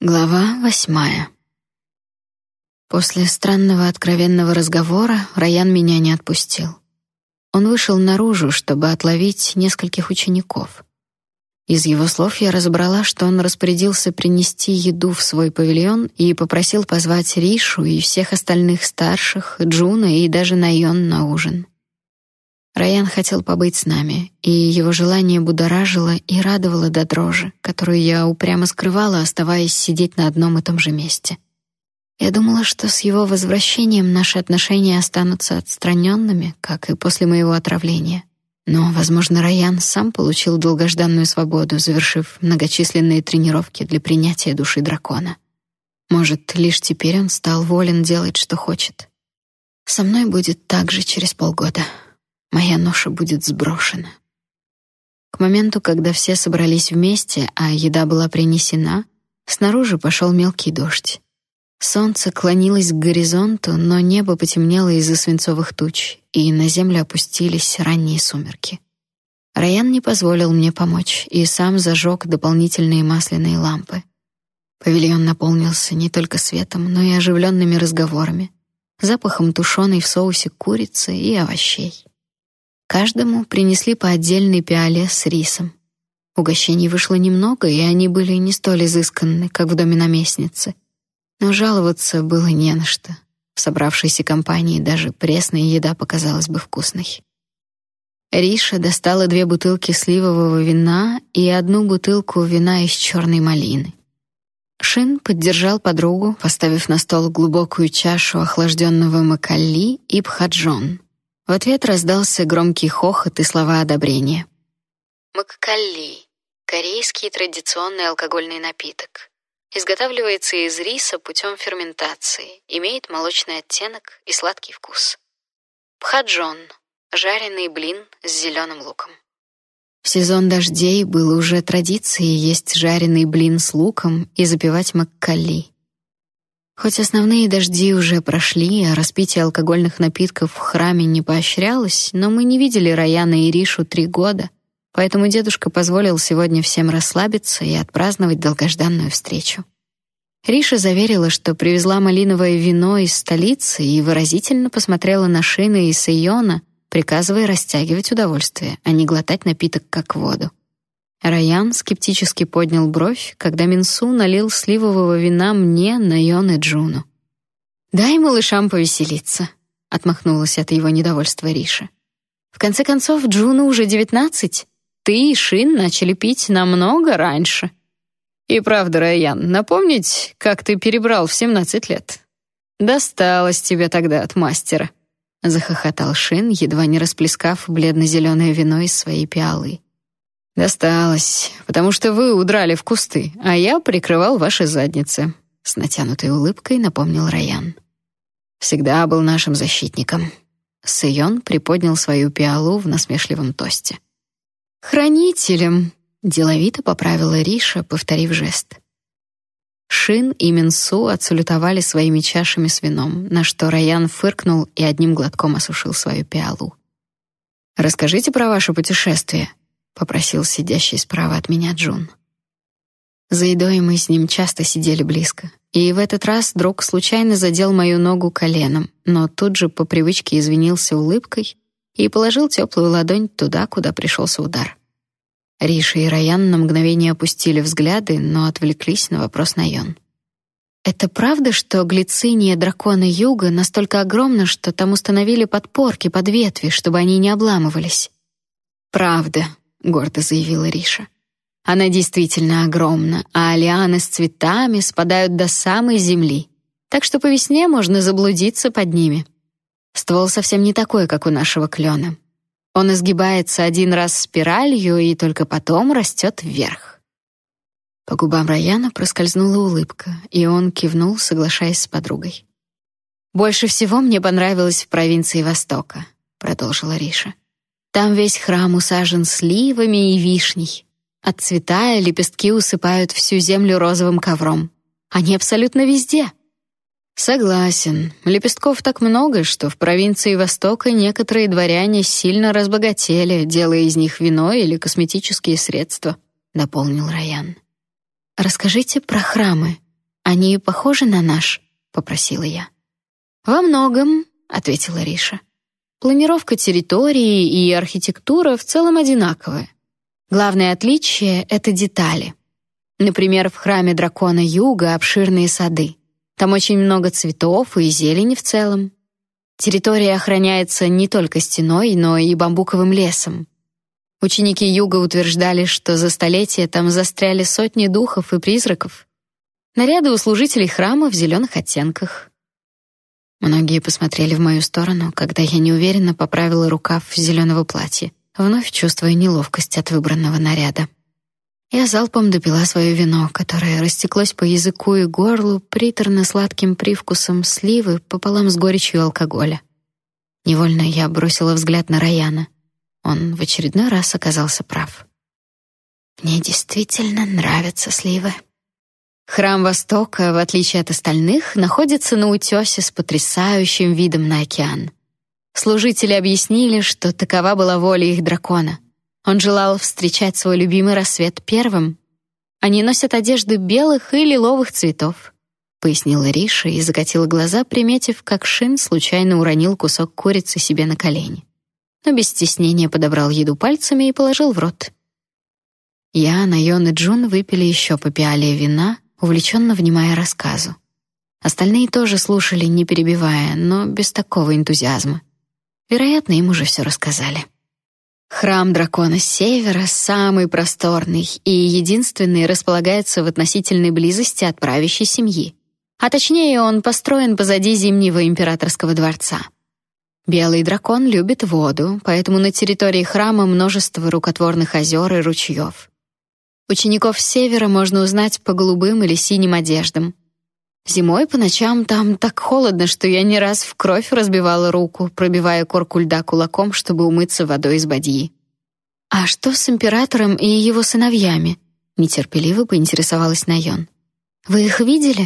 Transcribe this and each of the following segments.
Глава 8. После странного откровенного разговора Райан меня не отпустил. Он вышел наружу, чтобы отловить нескольких учеников. Из его слов я разобрала, что он распорядился принести еду в свой павильон и попросил позвать Ришу и всех остальных старших, Джуна и даже Найон на ужин. Райан хотел побыть с нами, и его желание будоражило и радовало до дрожи, которую я упрямо скрывала, оставаясь сидеть на одном и том же месте. Я думала, что с его возвращением наши отношения останутся отстраненными, как и после моего отравления. Но, возможно, Райан сам получил долгожданную свободу, завершив многочисленные тренировки для принятия души дракона. Может, лишь теперь он стал волен делать, что хочет. Со мной будет так же через полгода. Моя ноша будет сброшена. К моменту, когда все собрались вместе, а еда была принесена, снаружи пошел мелкий дождь. Солнце клонилось к горизонту, но небо потемнело из-за свинцовых туч, и на землю опустились ранние сумерки. Райан не позволил мне помочь и сам зажег дополнительные масляные лампы. Павильон наполнился не только светом, но и оживленными разговорами, запахом тушеной в соусе курицы и овощей. Каждому принесли по отдельной пиале с рисом. Угощений вышло немного, и они были не столь изысканны, как в доме наместницы. Но жаловаться было не на что. В собравшейся компании даже пресная еда показалась бы вкусной. Риша достала 2 бутылки сливового вина и 1 бутылку вина из черной малины. Шин поддержал подругу, поставив на стол глубокую чашу охлажденного маккалли и пхаджон. В ответ раздался громкий хохот и слова одобрения. Маккалли — корейский традиционный алкогольный напиток. Изготавливается из риса путем ферментации, имеет молочный оттенок и сладкий вкус. Пхаджон — жареный блин с зеленым луком. В сезон дождей было уже традицией есть жареный блин с луком и запивать маккалли. Хоть основные дожди уже прошли, а распитие алкогольных напитков в храме не поощрялось, но мы не видели Раяна и Ришу 3 года, поэтому дедушка позволил сегодня всем расслабиться и отпраздновать долгожданную встречу. Риша заверила, что привезла малиновое вино из столицы и выразительно посмотрела на Шина и Сэйона, приказывая растягивать удовольствие, а не глотать напиток как воду. Райан скептически поднял бровь, когда Минсу налил сливового вина мне, Найон и Джуну. «Дай малышам повеселиться», — отмахнулась от его недовольства Риша. «В конце концов, Джуну уже 19. Ты и Шин начали пить намного раньше». «И правда, Райан, напомнить, как ты перебрал в 17 лет? Досталось тебе тогда от мастера», — захохотал Шин, едва не расплескав бледно-зеленое вино из своей пиалы. «Досталось, потому что вы удрали в кусты, а я прикрывал ваши задницы», — с натянутой улыбкой напомнил Райан. «Всегда был нашим защитником». Сэйон приподнял свою пиалу в насмешливом тосте. «Хранителем», — деловито поправила Риша, повторив жест. Шин и Минсу отсалютовали своими чашами с вином, на что Райан фыркнул и одним глотком осушил свою пиалу. «Расскажите про ваше путешествие», — попросил сидящий справа от меня Джун. За едой мы с ним часто сидели близко, и в этот раз друг случайно задел мою ногу коленом, но тут же по привычке извинился улыбкой и положил теплую ладонь туда, куда пришелся удар. Риша и Райан на мгновение опустили взгляды, но отвлеклись на вопрос Найон. «Это правда, что глициния дракона Юга настолько огромна, что там установили подпорки под ветви, чтобы они не обламывались?» «Правда», — гордо заявила Риша. «Она действительно огромна, а лианы с цветами спадают до самой земли, так что по весне можно заблудиться под ними. Ствол совсем не такой, как у нашего клена. Он изгибается 1 раз спиралью и только потом растет вверх». По губам Раяна проскользнула улыбка, и он кивнул, соглашаясь с подругой. «Больше всего мне понравилось в провинции Востока», — продолжила Риша. «Там весь храм усажен сливами и вишней. Отцветая, лепестки усыпают всю землю розовым ковром. Они абсолютно везде». «Согласен. Лепестков так много, что в провинции Востока некоторые дворяне сильно разбогатели, делая из них вино или косметические средства», — дополнил Райан. «Расскажите про храмы», «Они похожи на наш?» — попросила я. «Во многом», — ответила Риша. «Планировка территории и архитектура в целом одинаковые. Главное отличие — это детали. Например, в храме дракона Юга обширные сады. Там очень много цветов и зелени в целом. Территория охраняется не только стеной, но и бамбуковым лесом. Ученики Юга утверждали, что за столетия там застряли сотни духов и призраков. Наряды у служителей храма в зеленых оттенках». Многие посмотрели в мою сторону, когда я неуверенно поправила рукав зеленого платья, вновь чувствуя неловкость от выбранного наряда. Я залпом допила свое вино, которое растеклось по языку и горлу приторно-сладким привкусом сливы пополам с горечью алкоголя. Невольно я бросила взгляд на Раяна. Он в очередной раз оказался прав. «Мне действительно нравятся сливы». Храм Востока, в отличие от остальных, находится на утёсе с потрясающим видом на океан. Служители объяснили, что такова была воля их дракона. Он желал встречать свой любимый рассвет первым. Они носят одежды белых и лиловых цветов, пояснила Риша и закатила глаза, приметив, как Шин случайно уронил кусок курицы себе на колени. Но без стеснения подобрал еду пальцами и положил в рот. Я, Найон и Джун выпили еще по пиале вина, увлеченно внимая рассказу. Остальные тоже слушали, не перебивая, но без такого энтузиазма. Вероятно, им уже все рассказали. Храм дракона Севера самый просторный и единственный располагается в относительной близости от правящей семьи. А точнее, он построен позади Зимнего императорского дворца. Белый дракон любит воду, поэтому на территории храма множество рукотворных озер и ручьев. Учеников с севера можно узнать по голубым или синим одеждам. Зимой по ночам там так холодно, что я не раз в кровь разбивала руку, пробивая корку льда кулаком, чтобы умыться водой из бадьи. «А что с императором и его сыновьями?» — нетерпеливо поинтересовалась Найон. «Вы их видели?»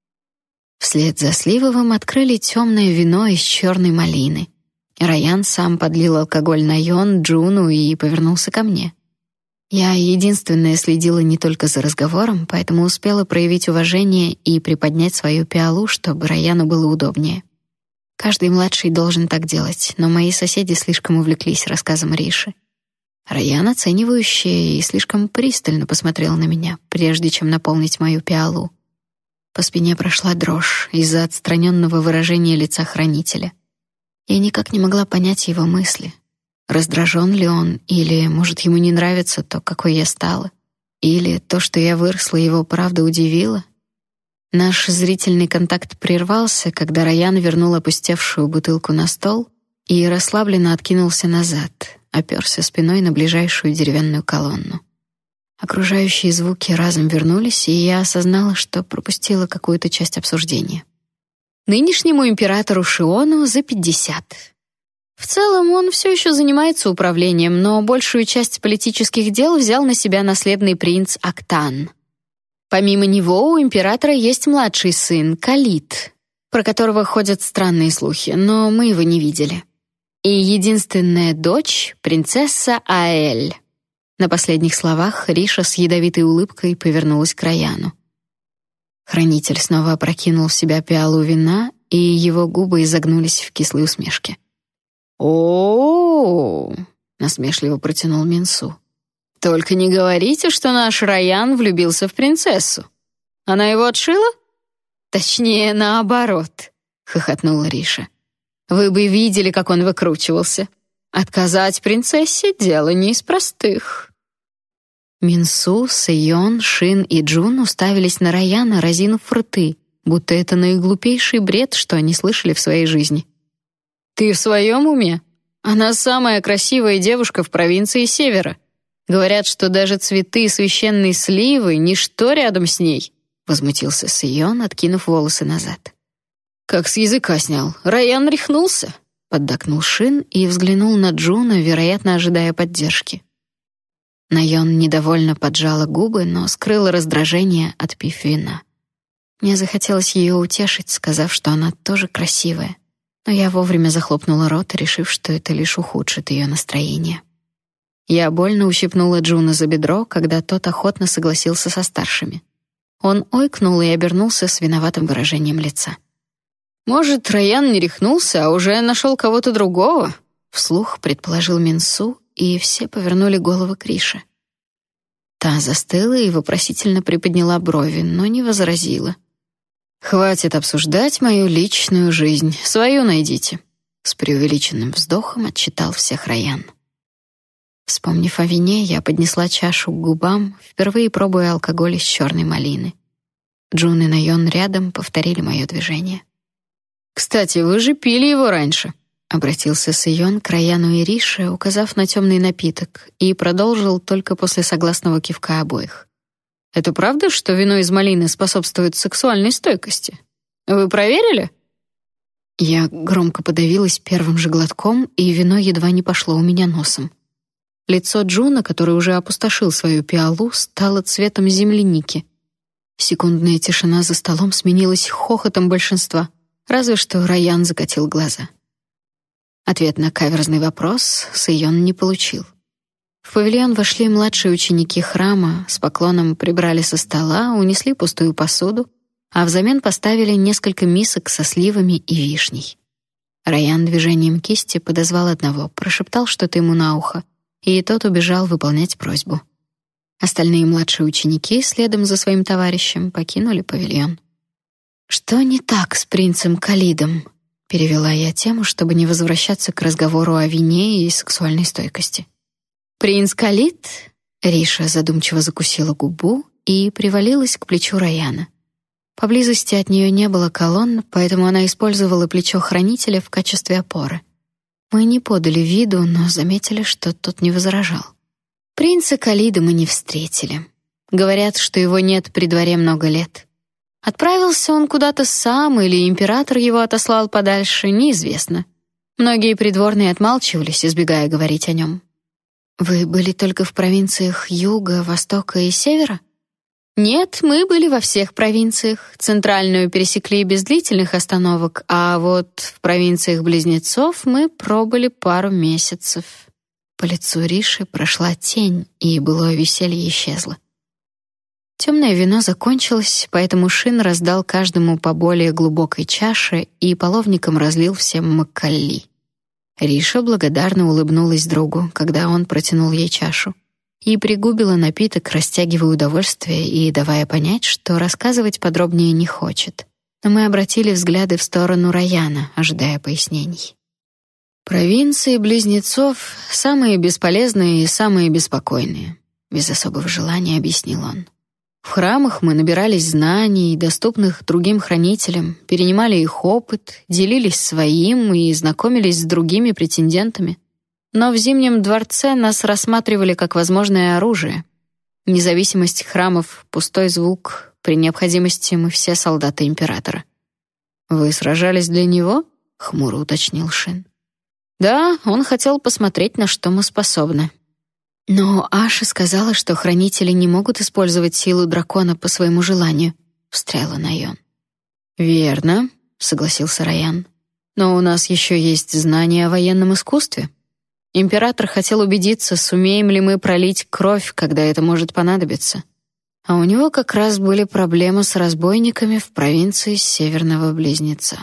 Вслед за Сливовым открыли темное вино из черной малины. Раян сам подлил алкоголь Найон, Джуну и повернулся ко мне. Я единственная следила не только за разговором, поэтому успела проявить уважение и приподнять свою пиалу, чтобы Раяну было удобнее. Каждый младший должен так делать, но мои соседи слишком увлеклись рассказом Риши. Раян, оценивающе и слишком пристально посмотрел на меня, прежде чем наполнить мою пиалу. По спине прошла дрожь из-за отстраненного выражения лица хранителя. Я никак не могла понять его мысли. Раздражен ли он, или, может, ему не нравится то, какой я стала, или то, что я выросла, его правда удивило. Наш зрительный контакт прервался, когда Раян вернул опустевшую бутылку на стол и расслабленно откинулся назад, оперся спиной на ближайшую деревянную колонну. Окружающие звуки разом вернулись, и я осознала, что пропустила какую-то часть обсуждения. Нынешнему императору Шиону за 50. В целом он все еще занимается управлением, но большую часть политических дел взял на себя наследный принц Актан. Помимо него у императора есть младший сын, Калит, про которого ходят странные слухи, но мы его не видели. И единственная дочь — принцесса Аэль. На последних словах Риша с ядовитой улыбкой повернулась к Раяну. Хранитель снова опрокинул в себя пиалу вина, и его губы изогнулись в кислой усмешке. «О-о-о!» — насмешливо протянул Минсу. «Только не говорите, что наш Раян влюбился в принцессу. Она его отшила?» «Точнее, наоборот», — хохотнула Риша. «Вы бы видели, как он выкручивался. Отказать принцессе — дело не из простых». Минсу, Сэйон, Шин и Джун уставились на Раяна, разинув рты, будто это наиглупейший бред, что они слышали в своей жизни. «Ты в своем уме? Она самая красивая девушка в провинции Севера. Говорят, что даже цветы священной сливы — ничто рядом с ней», — возмутился Сэйон, откинув волосы назад. «Как с языка снял. Раян рехнулся», — поддакнул Шин и взглянул на Джуна, вероятно, ожидая поддержки. Найон недовольно поджала губы, но скрыла раздражение, отпив вина. Мне захотелось ее утешить, сказав, что она тоже красивая. Но я вовремя захлопнула рот, решив, что это лишь ухудшит ее настроение. Я больно ущипнула Джуна за бедро, когда тот охотно согласился со старшими. Он ойкнул и обернулся с виноватым выражением лица. «Может, Райан не рехнулся, а уже нашел кого-то другого?» Вслух предположил Минсу, и все повернули головы к Рише. Та застыла и вопросительно приподняла брови, но не возразила. «Хватит обсуждать мою личную жизнь, свою найдите», — с преувеличенным вздохом отчитал всех Райан. Вспомнив о вине, я поднесла чашу к губам, впервые пробуя алкоголь из черной малины. Джун и Найон рядом повторили мое движение. «Кстати, вы же пили его раньше», — обратился Сэйон к Раяну и Рише, указав на темный напиток, и продолжил только после согласного кивка обоих. «Это правда, что вино из малины способствует сексуальной стойкости? Вы проверили?» Я громко подавилась первым же глотком, и вино едва не пошло у меня носом. Лицо Джуна, который уже опустошил свою пиалу, стало цветом земляники. Секундная тишина за столом сменилась хохотом большинства, разве что Раян закатил глаза. Ответ на каверзный вопрос Сэйон не получил. В павильон вошли младшие ученики храма, с поклоном прибрали со стола, унесли пустую посуду, а взамен поставили несколько мисок со сливами и вишней. Раян движением кисти подозвал одного, прошептал что-то ему на ухо, и тот убежал выполнять просьбу. Остальные младшие ученики, следом за своим товарищем, покинули павильон. «Что не так с принцем Калидом?» — перевела я тему, чтобы не возвращаться к разговору о вине и сексуальной стойкости. «Принц Калид?» — Риша задумчиво закусила губу и привалилась к плечу Раяна. Поблизости от нее не было колонн, поэтому она использовала плечо хранителя в качестве опоры. Мы не подали виду, но заметили, что тот не возражал. Принца Калида мы не встретили. Говорят, что его нет при дворе много лет. Отправился он куда-то сам или император его отослал подальше, неизвестно. Многие придворные отмалчивались, избегая говорить о нем. Вы были только в провинциях Юга, Востока и Севера? Нет, мы были во всех провинциях. Центральную пересекли без длительных остановок, а вот в провинциях Близнецов мы пробыли пару месяцев. По лицу Риши прошла тень, и былое веселье исчезло. Темное вино закончилось, поэтому Шин раздал каждому по более глубокой чаше и половником разлил всем маккалли. Риша благодарно улыбнулась другу, когда он протянул ей чашу, и пригубила напиток, растягивая удовольствие и давая понять, что рассказывать подробнее не хочет. Но мы обратили взгляды в сторону Раяна, ожидая пояснений. «Провинции Близнецов — самые бесполезные и самые беспокойные», — без особого желания объяснил он. «В храмах мы набирались знаний, доступных другим хранителям, перенимали их опыт, делились своим и знакомились с другими претендентами. Но в Зимнем дворце нас рассматривали как возможное оружие. Независимость храмов — пустой звук, при необходимости мы все солдаты императора». «Вы сражались для него?» — хмуро уточнил Шин. «Да, он хотел посмотреть, на что мы способны». «Но Аша сказала, что хранители не могут использовать силу дракона по своему желанию», — встряла Найон. «Верно», — согласился Раян. «Но у нас еще есть знания о военном искусстве. Император хотел убедиться, сумеем ли мы пролить кровь, когда это может понадобиться. А у него как раз были проблемы с разбойниками в провинции Северного Близнеца».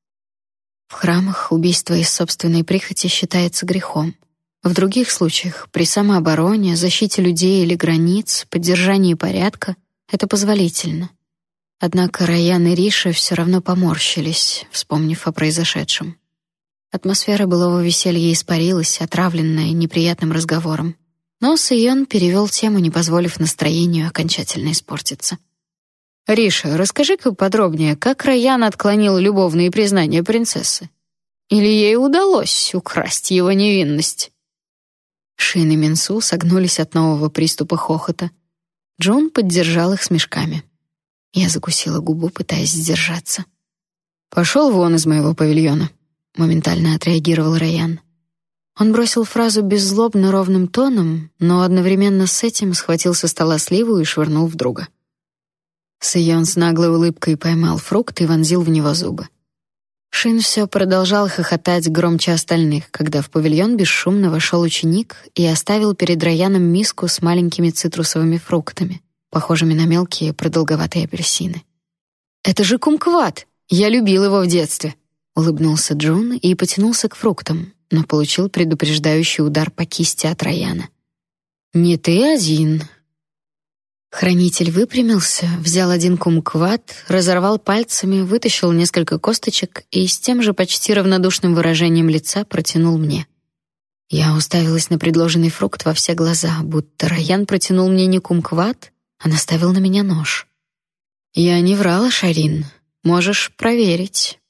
В храмах убийство из собственной прихоти считается грехом. В других случаях, при самообороне, защите людей или границ, поддержании порядка, это позволительно. Однако Раян и Риша все равно поморщились, вспомнив о произошедшем. Атмосфера былого веселья испарилась, отравленная неприятным разговором. Но Сэйон перевел тему, не позволив настроению окончательно испортиться. «Риша, расскажи-ка подробнее, как Раян отклонил любовные признания принцессы? Или ей удалось украсть его невинность?» Шин и Минсу согнулись от нового приступа хохота. Джун поддержал их смешками. Я закусила губу, пытаясь сдержаться. «Пошел вон из моего павильона», — моментально отреагировал Раян. Он бросил фразу беззлобно ровным тоном, но одновременно с этим схватил со стола сливу и швырнул в друга. Сэйон с наглой улыбкой поймал фрукт и вонзил в него зубы. Шин все продолжал хохотать громче остальных, когда в павильон бесшумно вошел ученик и оставил перед Раяном миску с маленькими цитрусовыми фруктами. похожими на мелкие продолговатые апельсины. «Это же кумкват! Я любил его в детстве!» — улыбнулся Джун и потянулся к фруктам, но получил предупреждающий удар по кисти от Райана. «Не ты один!» Хранитель выпрямился, взял один кумкват, разорвал пальцами, вытащил несколько косточек и с тем же почти равнодушным выражением лица протянул мне. Я уставилась на предложенный фрукт во все глаза, будто Райан протянул мне не кумкват, а наставил на меня нож. «Я не врала, Шарин. Можешь проверить».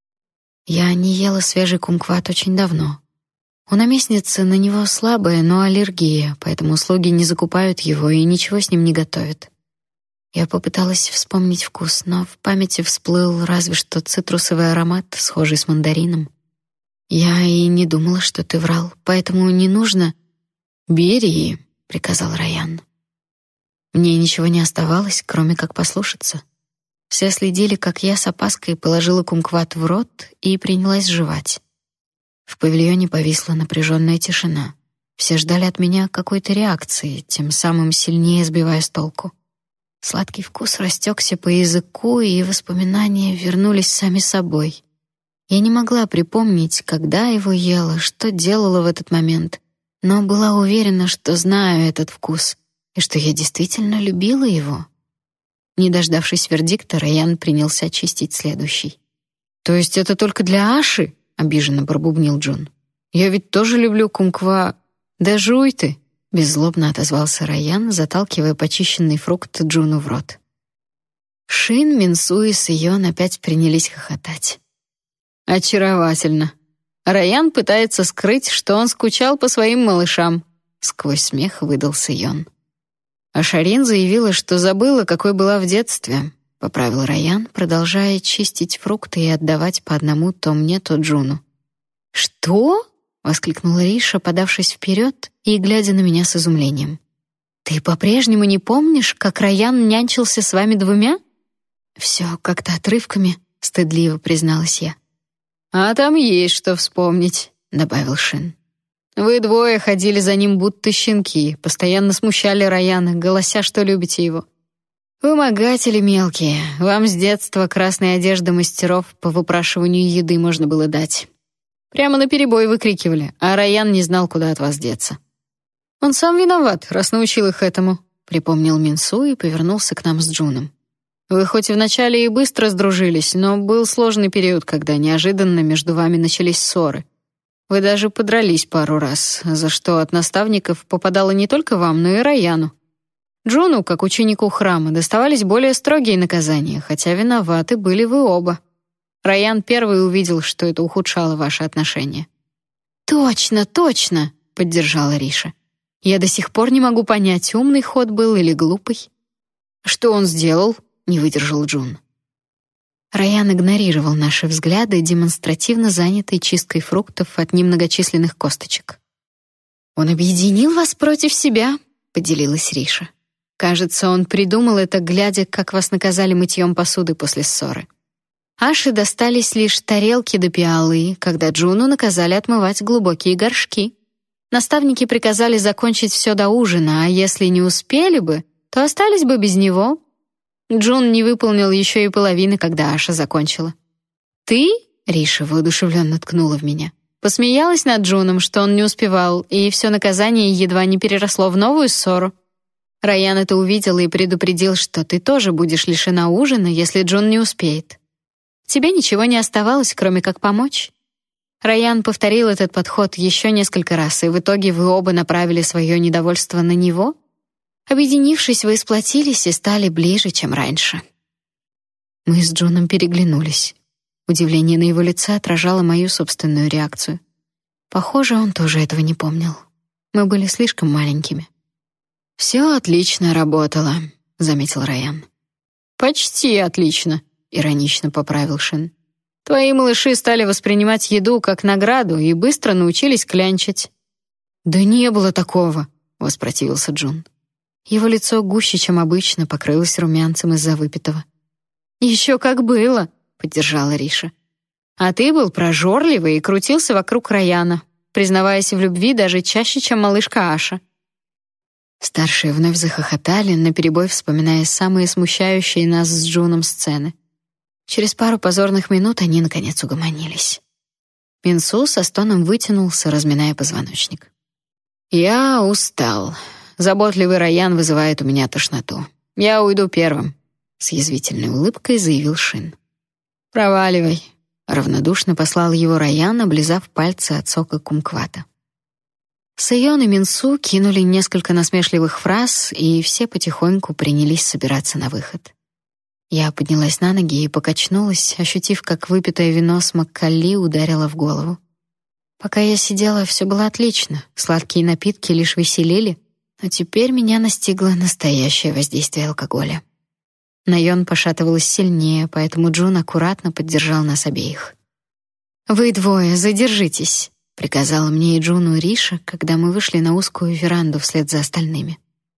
Я не ела свежий кумкват очень давно. У наместницы на него слабая, но аллергия, поэтому слуги не закупают его и ничего с ним не готовят. Я попыталась вспомнить вкус, но в памяти всплыл разве что цитрусовый аромат, схожий с мандарином. Я и не думала, что ты врал, поэтому не нужно... «Бери», — приказал Райан. Мне ничего не оставалось, кроме как послушаться. Все следили, как я с опаской положила кумкват в рот и принялась жевать. В павильоне повисла напряженная тишина. Все ждали от меня какой-то реакции, тем самым сильнее сбивая с толку. Сладкий вкус растекся по языку, и воспоминания вернулись сами собой. Я не могла припомнить, когда его ела, что делала в этот момент, но была уверена, что знаю этот вкус и что я действительно любила его. Не дождавшись вердикта, Райан принялся чистить следующий. «То есть это только для Аши?» — обиженно пробубнил Джун. «Я ведь тоже люблю кумква...» «Да жуй ты!» — беззлобно отозвался Райан, заталкивая почищенный фрукт Джуну в рот. Шин, Минсу и Сэйон опять принялись хохотать. «Очаровательно. Райан пытается скрыть, что он скучал по своим малышам», — сквозь смех выдал Сэйон. А Шарин заявила, что забыла, какой была в детстве, поправил Райан, продолжая чистить фрукты и отдавать по одному то мне, то Джуну. «Что?» — воскликнула Риша, подавшись вперед и глядя на меня с изумлением. «Ты по-прежнему не помнишь, как Райан нянчился с вами двумя?» «Все как-то отрывками», — стыдливо призналась я. «А там есть что вспомнить», — добавил Шин. «Вы двое ходили за ним будто щенки, постоянно смущали Райана, голося, что любите его. Вымогатели мелкие, вам с детства красные одежды мастеров по выпрашиванию еды можно было дать. Прямо наперебой выкрикивали, а Райан не знал, куда от вас деться. Он сам виноват, раз научил их этому», — припомнил Минсу и повернулся к нам с Джуном. «Вы хоть вначале и быстро сдружились, но был сложный период, когда неожиданно между вами начались ссоры. Вы даже подрались пару раз, за что от наставников попадало не только вам, но и Райану. Джуну, как ученику храма, доставались более строгие наказания, хотя виноваты были вы оба. Райан первый увидел, что это ухудшало ваши отношения». «Точно, точно!» — поддержала Риша. «Я до сих пор не могу понять, умный ход был или глупый». «Что он сделал?» — не выдержал Джун. Райан игнорировал наши взгляды, демонстративно занятый чисткой фруктов от немногочисленных косточек. «Он объединил вас против себя», — поделилась Риша. «Кажется, он придумал это, глядя, как вас наказали мытьем посуды после ссоры. Аше достались лишь тарелки да пиалы, когда Джуну наказали отмывать глубокие горшки. Наставники приказали закончить все до ужина, а если не успели бы, то остались бы без него. Джун не выполнил еще и половины, когда Аша закончила. «Ты?» — Риша воодушевленно ткнула в меня. Посмеялась над Джуном, что он не успевал, и все наказание едва не переросло в новую ссору. Райан это увидел и предупредил, что ты тоже будешь лишена ужина, если Джун не успеет. Тебе ничего не оставалось, кроме как помочь. Райан повторил этот подход еще несколько раз, и в итоге вы оба направили свое недовольство на него. Объединившись, вы сплотились и стали ближе, чем раньше». Мы с Джуном переглянулись. Удивление на его лице отражало мою собственную реакцию. Похоже, он тоже этого не помнил. Мы были слишком маленькими. «Все отлично работало», — заметил Райан. «Почти отлично», — иронично поправил Шин. «Твои малыши стали воспринимать еду как награду и быстро научились клянчить». «Да не было такого», — воспротивился Джун. Его лицо гуще, чем обычно, покрылось румянцем из-за выпитого. «Еще как было», — поддержала Риша. «А ты был прожорливый и крутился вокруг Райана, признаваясь в любви даже чаще, чем малышка Аша». Старшие вновь захохотали, наперебой вспоминая самые смущающие нас с Джуном сцены. Через пару позорных минут они наконец угомонились. Минсу со стоном вытянулся, разминая позвоночник. «Я устал. Заботливый Райан вызывает у меня тошноту. Я уйду первым», — с язвительной улыбкой заявил Шин. «Проваливай», — равнодушно послал его Райан, облизав пальцы от сока кумквата. Сэйон и Минсу кинули несколько насмешливых фраз, и все потихоньку принялись собираться на выход. Я поднялась на ноги и покачнулась, ощутив, как выпитое вино с Маккалли ударило в голову. Пока я сидела, все было отлично, сладкие напитки лишь веселили, но теперь меня настигло настоящее воздействие алкоголя. Найон пошатывалась сильнее, поэтому Джун аккуратно поддержал нас обеих. «Вы двое, задержитесь», — приказала мне и Джуну Риша, когда мы вышли на узкую веранду вслед за остальными.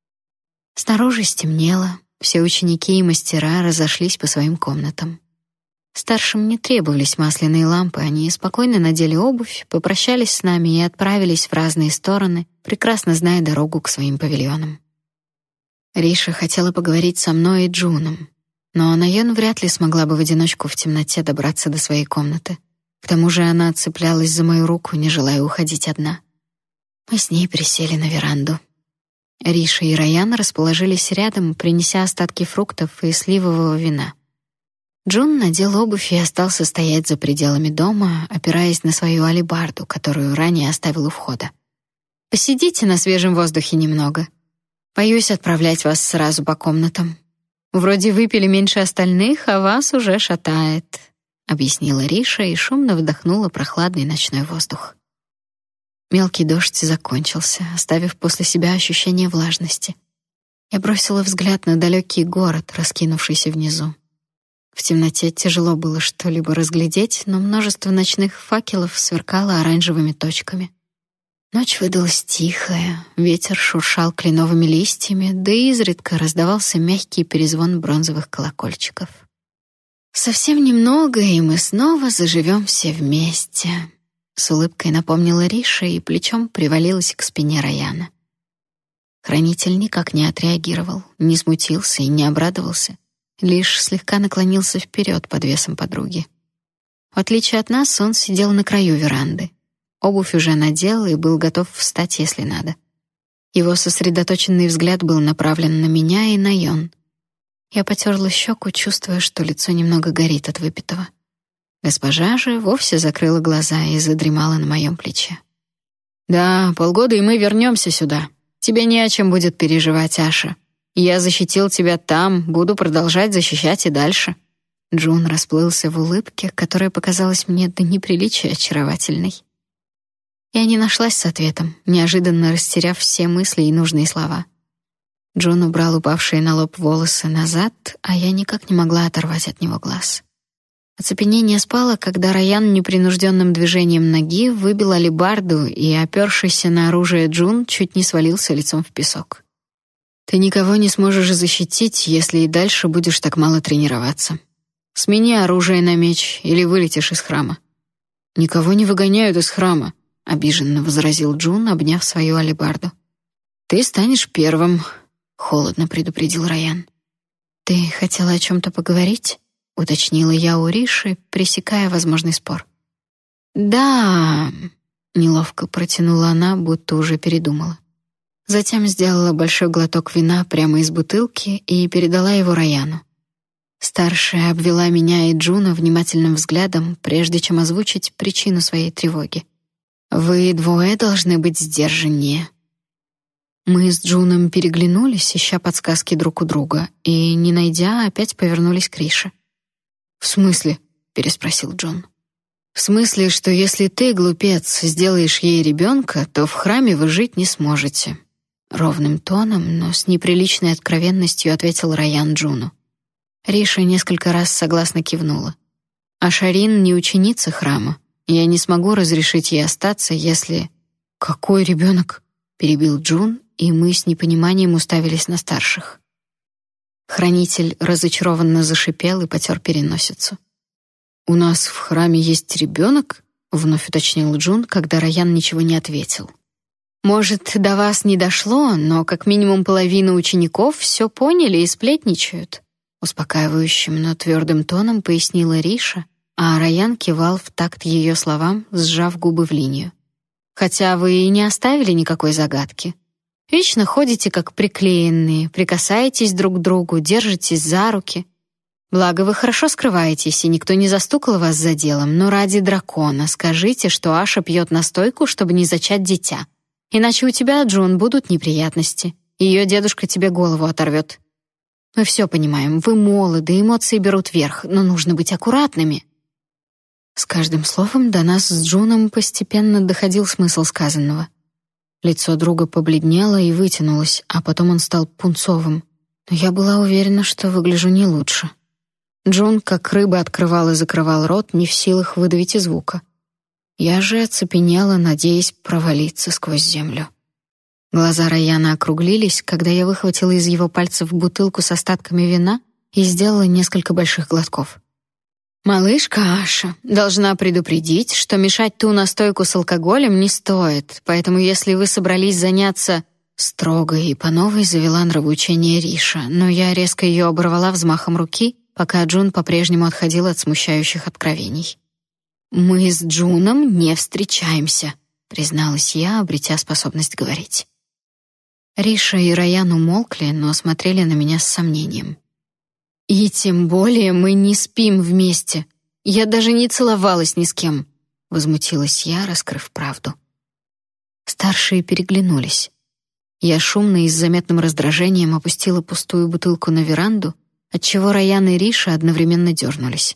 Снаружи стемнело, все ученики и мастера разошлись по своим комнатам. Старшим не требовались масляные лампы, они спокойно надели обувь, попрощались с нами и отправились в разные стороны, прекрасно зная дорогу к своим павильонам. Риша хотела поговорить со мной и Джуном, но Найон вряд ли смогла бы в одиночку в темноте добраться до своей комнаты. К тому же она цеплялась за мою руку, не желая уходить одна. Мы с ней присели на веранду. Риша и Райан расположились рядом, принеся остатки фруктов и сливового вина. Джун надел обувь и остался стоять за пределами дома, опираясь на свою алебарду, которую ранее оставил у входа. «Посидите на свежем воздухе немного. Боюсь отправлять вас сразу по комнатам. Вроде выпили меньше остальных, а вас уже шатает», — объяснила Риша и шумно вдохнула прохладный ночной воздух. Мелкий дождь закончился, оставив после себя ощущение влажности. Я бросила взгляд на далекий город, раскинувшийся внизу. В темноте тяжело было что-либо разглядеть, но множество ночных факелов сверкало оранжевыми точками. Ночь выдалась тихая, ветер шуршал кленовыми листьями, да и изредка раздавался мягкий перезвон бронзовых колокольчиков. «Совсем немного, и мы снова заживем все вместе», — с улыбкой напомнила Риша и плечом привалилась к спине Раяна. Хранитель никак не отреагировал, не смутился и не обрадовался, лишь слегка наклонился вперед под весом подруги. В отличие от нас, он сидел на краю веранды. Обувь уже надел и был готов встать, если надо. Его сосредоточенный взгляд был направлен на меня и Найон. Я потерла щеку, чувствуя, что лицо немного горит от выпитого. Госпожа же вовсе закрыла глаза и задремала на моем плече. «Да, полгода, и мы вернемся сюда. Тебе не о чем будет переживать, Аша. Я защитил тебя там, буду продолжать защищать и дальше». Джун расплылся в улыбке, которая показалась мне до неприличия очаровательной. Я не нашлась с ответом, неожиданно растеряв все мысли и нужные слова. Джун убрал упавшие на лоб волосы назад, а я никак не могла оторвать от него глаз. Оцепенение спало, когда Райан непринужденным движением ноги выбил алебарду и, опёршийся на оружие Джун, чуть не свалился лицом в песок. «Ты никого не сможешь защитить, если и дальше будешь так мало тренироваться. Смени оружие на меч или вылетишь из храма». «Никого не выгоняют из храма», — обиженно возразил Джун, обняв свою алебарду. «Ты станешь первым», — холодно предупредил Райан. «Ты хотела о чем-то поговорить?» — уточнила я у Риши, пресекая возможный спор. «Да», — неловко протянула она, будто уже передумала. Затем сделала большой глоток вина прямо из бутылки и передала его Раяну. Старшая обвела меня и Джуна внимательным взглядом, прежде чем озвучить причину своей тревоги. «Вы двое должны быть сдержаннее». Мы с Джуном переглянулись, ища подсказки друг у друга, и, не найдя, опять повернулись к Рише. «В смысле?» — переспросил Джон. «В смысле, что если ты, глупец, сделаешь ей ребенка, то в храме вы жить не сможете». Ровным тоном, но с неприличной откровенностью ответил Райан Джуну. Риша несколько раз согласно кивнула. «А Шарин не ученица храма. Я не смогу разрешить ей остаться, если...» «Какой ребенок?» — перебил Джун, и мы с непониманием уставились на старших. Хранитель разочарованно зашипел и потер переносицу. «У нас в храме есть ребенок?» — вновь уточнил Джун, когда Райан ничего не ответил. Может, до вас не дошло, но как минимум половина учеников все поняли и сплетничают», успокаивающим, но твердым тоном пояснила Риша, а Райан кивал в такт ее словам, сжав губы в линию. «Хотя вы и не оставили никакой загадки. Вечно ходите как приклеенные, прикасаетесь друг к другу, держитесь за руки. Благо вы хорошо скрываетесь, и никто не застукал вас за делом, но ради дракона скажите, что Аша пьет настойку, чтобы не зачать дитя. Иначе у тебя, Джун, будут неприятности. Ее дедушка тебе голову оторвет. Мы все понимаем, вы молоды, эмоции берут верх, но нужно быть аккуратными». С каждым словом до нас с Джуном постепенно доходил смысл сказанного. Лицо друга побледнело и вытянулось, а потом он стал пунцовым. Но я была уверена, что выгляжу не лучше. Джун, как рыба, открывал и закрывал рот, не в силах выдавить и звука. Я же оцепенела, надеясь провалиться сквозь землю. Глаза Райана округлились, когда я выхватила из его пальцев бутылку с остатками вина и сделала несколько больших глотков. «Малышка Аша, должна предупредить, что мешать ту настойку с алкоголем не стоит, поэтому если вы собрались заняться...» Строго и по новой завела нравоучение Риша, но я резко ее оборвала взмахом руки, пока Джун по-прежнему отходил от смущающих откровений. «Мы с Джуном не встречаемся», — призналась я, обретя способность говорить. Риша и Райан умолкли, но смотрели на меня с сомнением. «И тем более мы не спим вместе. Я даже не целовалась ни с кем», — возмутилась я, раскрыв правду. Старшие переглянулись. Я шумно и с заметным раздражением опустила пустую бутылку на веранду, отчего Райан и Риша одновременно дернулись.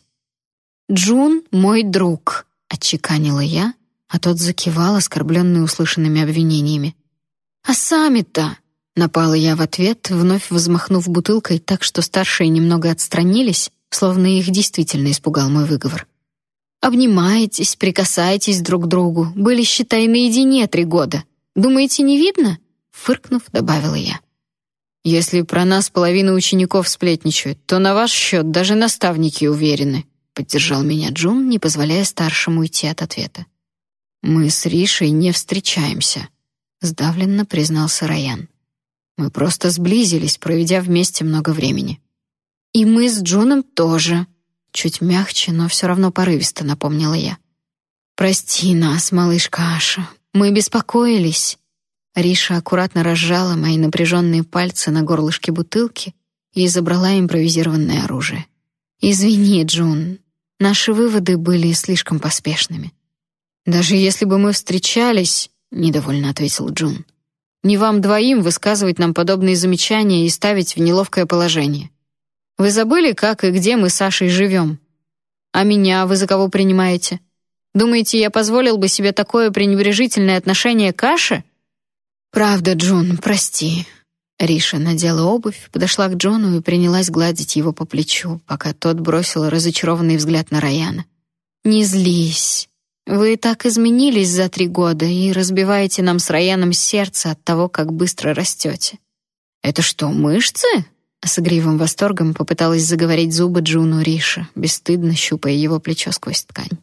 «Джун — мой друг», — отчеканила я, а тот закивал, оскорбленный услышанными обвинениями. «А сами-то...» — напала я в ответ, вновь взмахнув бутылкой так, что старшие немного отстранились, словно их действительно испугал мой выговор. «Обнимаетесь, прикасаетесь друг к другу, были, считай, наедине 3 года. Думаете, не видно?» — фыркнув, добавила я. «Если про нас половина учеников сплетничают, то на ваш счет даже наставники уверены», — поддержал меня Джун, не позволяя старшему уйти от ответа. «Мы с Ришей не встречаемся», — сдавленно признался Райан. «Мы просто сблизились, проведя вместе много времени». «И мы с Джуном тоже», — чуть мягче, но все равно порывисто напомнила я. «Прости нас, малышка Аша, мы беспокоились». Риша аккуратно разжала мои напряженные пальцы на горлышке бутылки и забрала импровизированное оружие. «Извини, Джун, наши выводы были слишком поспешными». «Даже если бы мы встречались», — недовольно ответил Джун, «не вам двоим высказывать нам подобные замечания и ставить в неловкое положение. Вы забыли, как и где мы с Сашей живем? А меня вы за кого принимаете? Думаете, я позволил бы себе такое пренебрежительное отношение к Аше?» «Правда, Джун, прости». Риша надела обувь, подошла к Джону и принялась гладить его по плечу, пока тот бросил разочарованный взгляд на Райана. «Не злись. Вы так изменились за 3 года и разбиваете нам с Райаном сердце от того, как быстро растете». «Это что, мышцы?» С игривым восторгом попыталась заговорить зубы Джуну Риша, бесстыдно щупая его плечо сквозь ткань.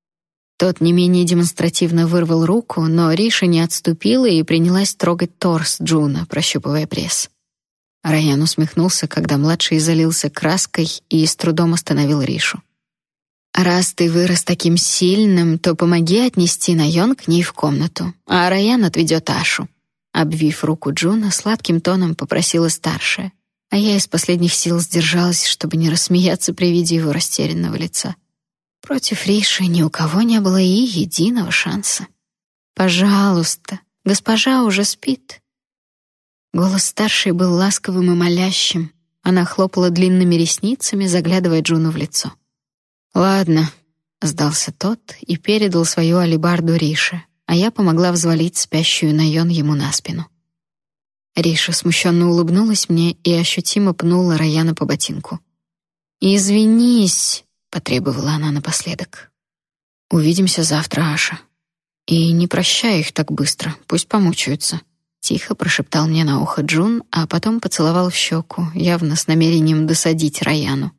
Тот не менее демонстративно вырвал руку, но Риша не отступила и принялась трогать торс Джуна, прощупывая пресс. Райан усмехнулся, когда младший залился краской и с трудом остановил Ришу. «Раз ты вырос таким сильным, то помоги отнести Найон к ней в комнату, а Райан отведет Ашу». Обвив руку Джуна, сладким тоном попросила старшая, а я из последних сил сдержалась, чтобы не рассмеяться при виде его растерянного лица. Против Риши ни у кого не было и единого шанса. «Пожалуйста, госпожа уже спит». Голос старшей был ласковым и молящим. Она хлопала длинными ресницами, заглядывая Джуну в лицо. «Ладно», — сдался тот и передал свою алебарду Рише, а я помогла взвалить спящую Найон ему на спину. Риша смущенно улыбнулась мне и ощутимо пнула Райана по ботинку. «Извинись», — потребовала она напоследок. «Увидимся завтра, Аша. И не прощай их так быстро, пусть помучаются», — тихо прошептал мне на ухо Джун, а потом поцеловал в щеку, явно с намерением досадить Райану.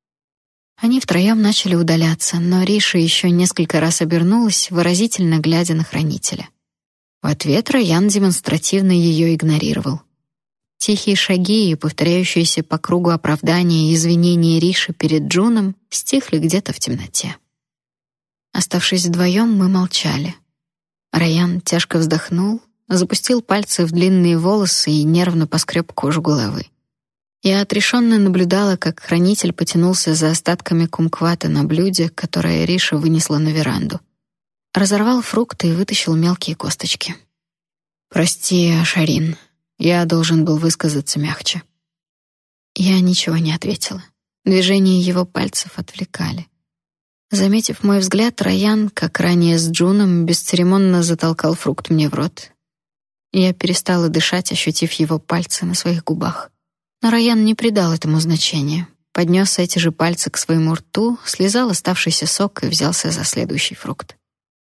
Они втроем начали удаляться, но Риша еще несколько раз обернулась, выразительно глядя на хранителя. В ответ Райан демонстративно ее игнорировал. Тихие шаги и повторяющиеся по кругу оправдания и извинения Риши перед Джуном стихли где-то в темноте. Оставшись вдвоем, мы молчали. Райан тяжко вздохнул, запустил пальцы в длинные волосы и нервно поскреб кожу головы. Я отрешенно наблюдала, как хранитель потянулся за остатками кумквата на блюде, которое Риша вынесла на веранду. Разорвал фрукты и вытащил мелкие косточки. «Прости, Ашарин, я должен был высказаться мягче». Я ничего не ответила. Движения его пальцев отвлекали. Заметив мой взгляд, Райан, как ранее с Джуном, бесцеремонно затолкал фрукт мне в рот. Я перестала дышать, ощутив его пальцы на своих губах. Но Райан не придал этому значения. Поднес эти же пальцы к своему рту, слизал оставшийся сок и взялся за следующий фрукт.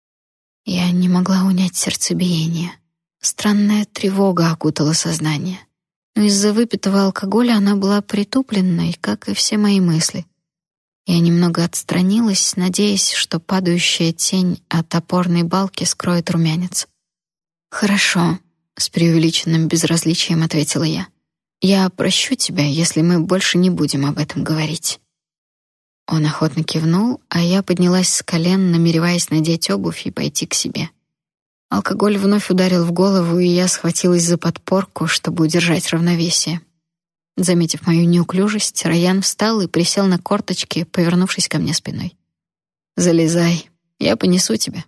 Я не могла унять сердцебиение. Странная тревога окутала сознание. Но из-за выпитого алкоголя она была притупленной, как и все мои мысли. Я немного отстранилась, надеясь, что падающая тень от опорной балки скроет румянец. «Хорошо», — с преувеличенным безразличием ответила я. «Я прощу тебя, если мы больше не будем об этом говорить». Он охотно кивнул, а я поднялась с колен, намереваясь надеть обувь и пойти к себе. Алкоголь вновь ударил в голову, и я схватилась за подпорку, чтобы удержать равновесие. Заметив мою неуклюжесть, Райан встал и присел на корточки, повернувшись ко мне спиной. «Залезай, я понесу тебя».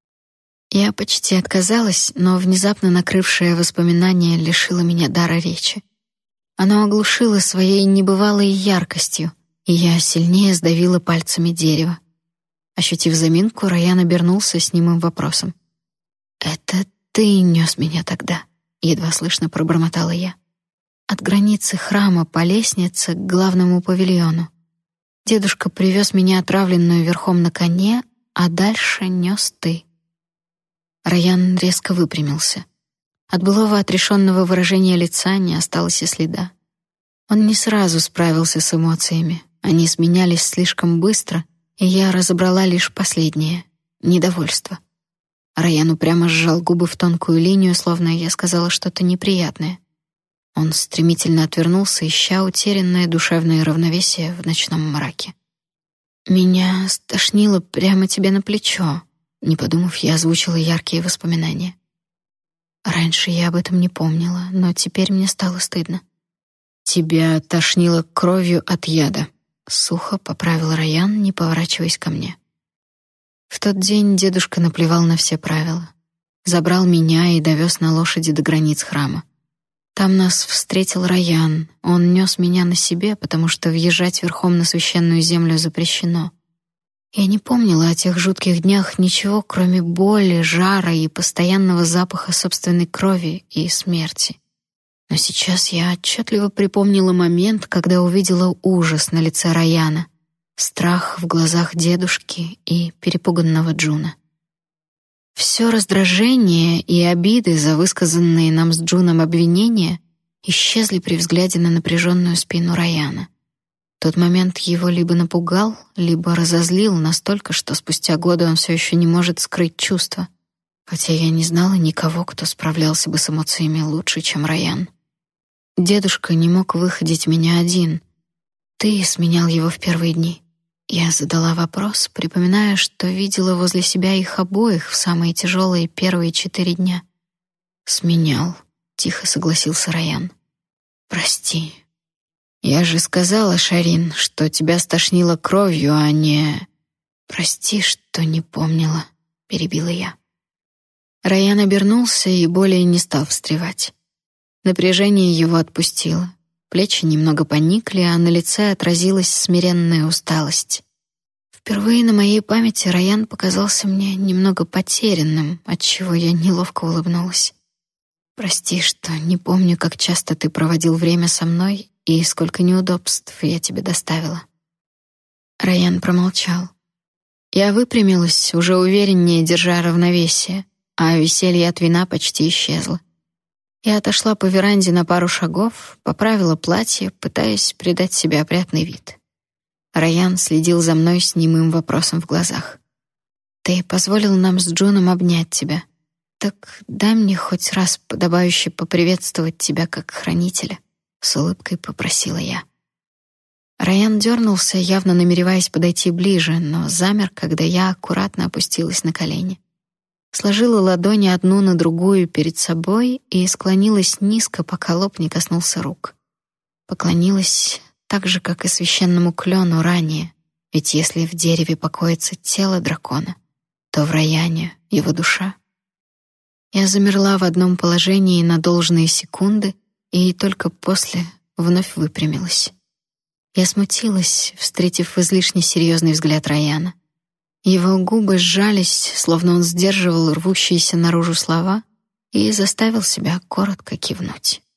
Я почти отказалась, но внезапно накрывшее воспоминание лишило меня дара речи. Оно оглушило своей небывалой яркостью, и я сильнее сдавила пальцами дерево. Ощутив заминку, Райан обернулся с немым вопросом. «Это ты нес меня тогда?» — едва слышно пробормотала я. От границы храма по лестнице к главному павильону. Дедушка привез меня отравленную верхом на коне, а дальше нес ты. Райан резко выпрямился. От былого отрешенного выражения лица не осталось и следа. Он не сразу справился с эмоциями. Они сменялись слишком быстро, и я разобрала лишь последнее — недовольство. Райан упрямо сжал губы в тонкую линию, словно я сказала что-то неприятное. Он стремительно отвернулся, ища утерянное душевное равновесие в ночном мраке. «Меня стошнило прямо тебе на плечо», — не подумав, я озвучила яркие воспоминания. Раньше я об этом не помнила, но теперь мне стало стыдно. «Тебя тошнило кровью от яда», — сухо поправил Райан, не поворачиваясь ко мне. В тот день дедушка наплевал на все правила. Забрал меня и довез на лошади до границ храма. Там нас встретил Райан. Он нес меня на себе, потому что въезжать верхом на священную землю запрещено. Я не помнила о тех жутких днях ничего, кроме боли, жара и постоянного запаха собственной крови и смерти. Но сейчас я отчетливо припомнила момент, когда увидела ужас на лице Райана, страх в глазах дедушки и перепуганного Джуна. Все раздражение и обиды за высказанные нам с Джуном обвинения исчезли при взгляде на напряженную спину Райана. Тот момент его либо напугал, либо разозлил настолько, что спустя годы он все еще не может скрыть чувства, хотя я не знала никого, кто справлялся бы с эмоциями лучше, чем Райан. Дедушка не мог выходить меня один. Ты сменял его в первые дни. Я задала вопрос, припоминая, что видела возле себя их обоих в самые тяжелые первые 4 дня. «Сменял», — тихо согласился Райан. «Прости. Я же сказала, Шарин, что тебя стошнило кровью, а не...» «Прости, что не помнила», — перебила я. Райан обернулся и более не стал встревать. Напряжение его отпустило. Плечи немного поникли, а на лице отразилась смиренная усталость. Впервые на моей памяти Райан показался мне немного потерянным, отчего я неловко улыбнулась. «Прости, что не помню, как часто ты проводил время со мной и сколько неудобств я тебе доставила». Райан промолчал. Я выпрямилась, уже увереннее держа равновесие, а веселье от вина почти исчезло. Я отошла по веранде на пару шагов, поправила платье, пытаясь придать себе опрятный вид. Райан следил за мной с немым вопросом в глазах. «Ты позволил нам с Джуном обнять тебя. Так дай мне хоть раз подобающе поприветствовать тебя как хранителя, с улыбкой попросила я. Райан дернулся, явно намереваясь подойти ближе, но замер, когда я аккуратно опустилась на колени. Сложила ладони одну на другую перед собой и склонилась низко, пока лоб не коснулся рук. Поклонилась так же, как и священному клену ранее, ведь если в дереве покоится тело дракона, то в Раяне его душа. Я замерла в одном положении на должные секунды и только после вновь выпрямилась. Я смутилась, встретив излишне серьезный взгляд Раяна. Его губы сжались, словно он сдерживал рвущиеся наружу слова, и заставил себя коротко кивнуть.